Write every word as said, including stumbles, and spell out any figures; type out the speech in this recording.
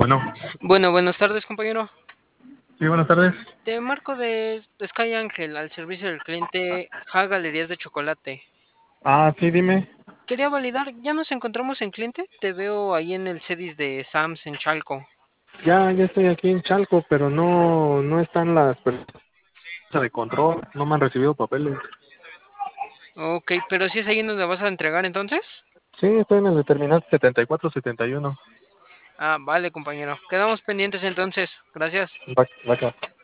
Bueno, Bueno, buenas tardes, compañero. sí, buenas tardes. Te marco de Sky Angel al servicio del cliente Ja Galerías de Chocolate. Ah, sí, dime. Quería validar, ¿ya nos encontramos en cliente? Te veo ahí en el Cedis de Sams en Chalco. Ya, ya estoy aquí en Chalco, pero no, no están las personas de control, no me han recibido papeles. Ok, pero si es ahí donde vas a entregar entonces. Sí, estoy en el determinante setenta y cuatro setenta y uno. Ah, vale, compañero. Quedamos pendientes entonces. Gracias. Va, va acá.